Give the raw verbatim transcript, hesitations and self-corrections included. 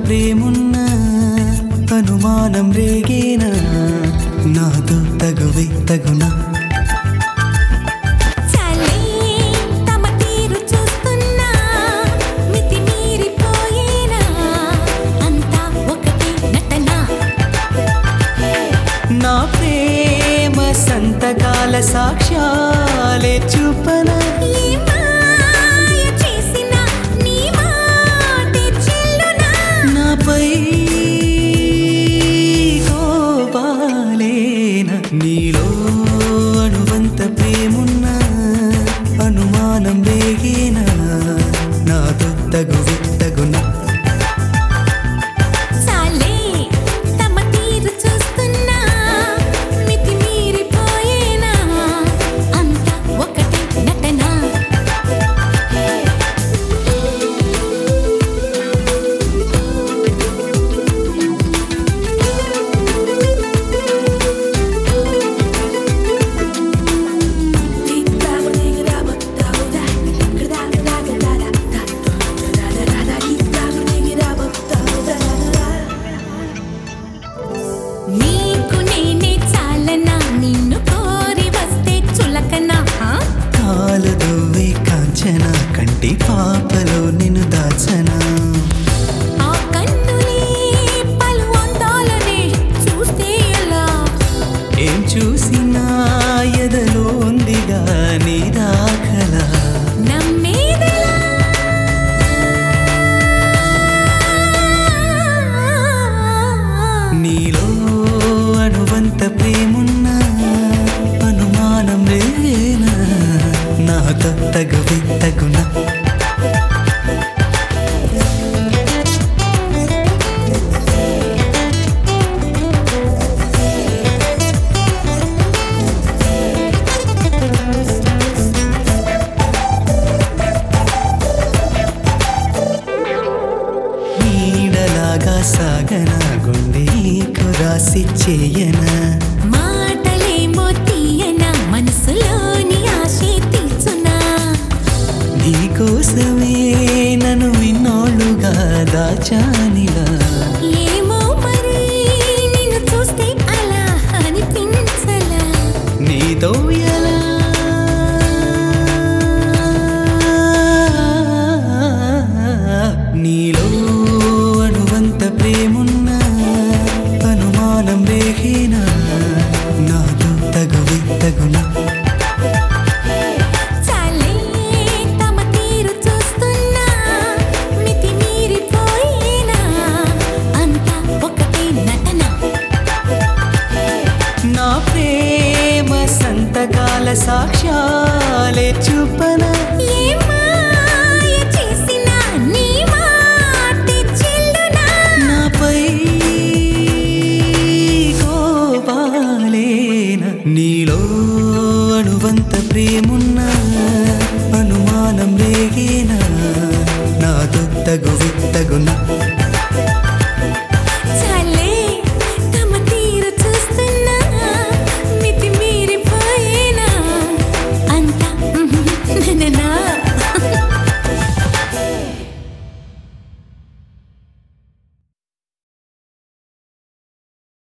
ప్రేమున్నా అనుమానం రేగేనా నాతో తగువే తగునా నా ప్రేమ సంతకాల సాక్ష్యాలే చూపన నాపై గోపాలేన నీలో అణువంత ప్రేమున్నా అనుమానం రేగేనా నాతో తగువే తగునా కంటి పాపలో నిన్ను దాచనా ఆ కన్నులే పలు అందాలనే చూస్తే ఎలా ఏం చూసినా ఎదలో ఉందిగా నీ దాఖలా నమ్మేదెలా నీలో అణువంత ప్రేమున్నా అనుమానం రేనా నాతో తగువే తగునా నీడలాగా సాగనా గుండె రాసి చేయనా మాటలేమో తీయనా మనసులోని ఆశే తీర్చునా నీకోసమే నన్ను ఇన్నాళ్ళుగా దాచానిలా ఏమో మరి నిన్ను చూస్తే అలా అనిపించలా నీతో ఎలా నీలో అణువంత ప్రేమున్నా అనుమానం రేగేనా నాతో తగువే తగునా నా ప్రేమ సంతకాల సాక్ష్యాలే చూపన నాపై గోపాలేన నీలో అణువంత ప్రేమున్నా అనుమానం రేగేనా నాతో తగువే తగునా